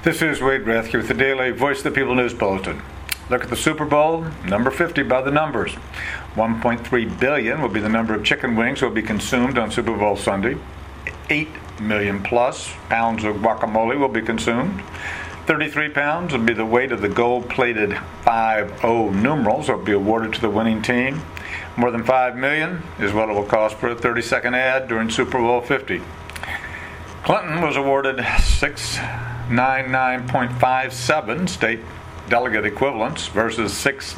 This is Wade Rathke with the Daily Voice of the People News Bulletin. Look at the Super Bowl, number 50 by the numbers. 1.3 billion will be the number of chicken wings that will be consumed on Super Bowl Sunday. 8 million plus pounds of guacamole will be consumed. 33 pounds will be the weight of the gold-plated 5-0 numerals that will be awarded to the winning team. More than $5 million is what it will cost for a 30-second ad during Super Bowl 50. Clinton was awarded 699.57 state delegate equivalents versus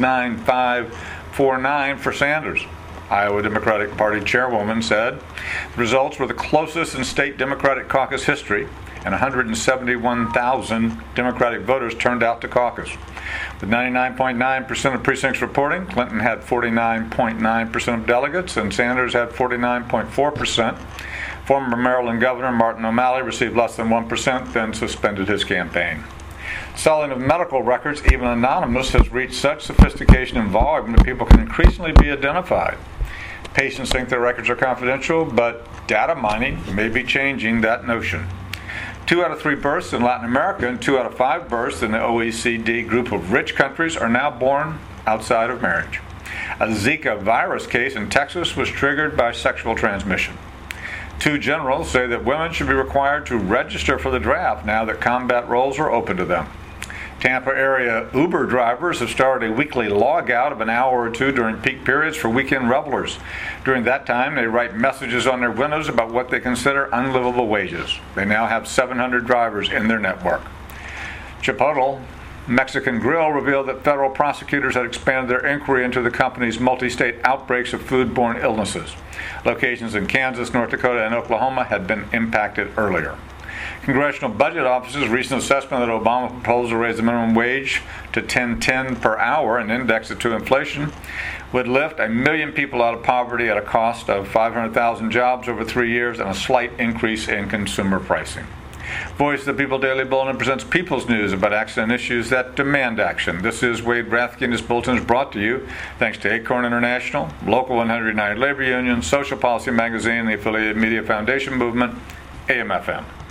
69549 for Sanders. Iowa Democratic Party chairwoman said the results were the closest in state Democratic caucus history, and 171,000 Democratic voters turned out to caucus. With 99.9% of precincts reporting, Clinton had 49.9% of delegates, and Sanders had 49.4%. Former Maryland Governor Martin O'Malley received less than 1%, then suspended his campaign. Selling of medical records, even anonymous, has reached such sophistication and volume that people can increasingly be identified. Patients think their records are confidential, but data mining may be changing that notion. 2 out of 3 births in Latin America and 2 out of 5 births in the OECD group of rich countries are now born outside of marriage. A Zika virus case in Texas was triggered by sexual transmission. 2 generals say that women should be required to register for the draft now that combat roles are open to them. Tampa area Uber drivers have started a weekly log out of an hour or 2 during peak periods for weekend revelers. During that time, they write messages on their windows about what they consider unlivable wages. They now have 700 drivers in their network. Chipotle Mexican Grill revealed that federal prosecutors had expanded their inquiry into the company's multi-state outbreaks of foodborne illnesses. Locations in Kansas, North Dakota, and Oklahoma had been impacted earlier. Congressional Budget Office's recent assessment that Obama's proposal to raise the minimum wage to $10.10 per hour and index it to inflation would lift 1 million people out of poverty at a cost of 500,000 jobs over 3 years and a slight increase in consumer pricing. Voice of the People Daily Bulletin presents People's News about accident issues that demand action. This is Wade Rathke, and this bulletin is brought to you thanks to Acorn International, Local 100 United Labor Union, Social Policy Magazine, the affiliated Media Foundation Movement, AM/FM.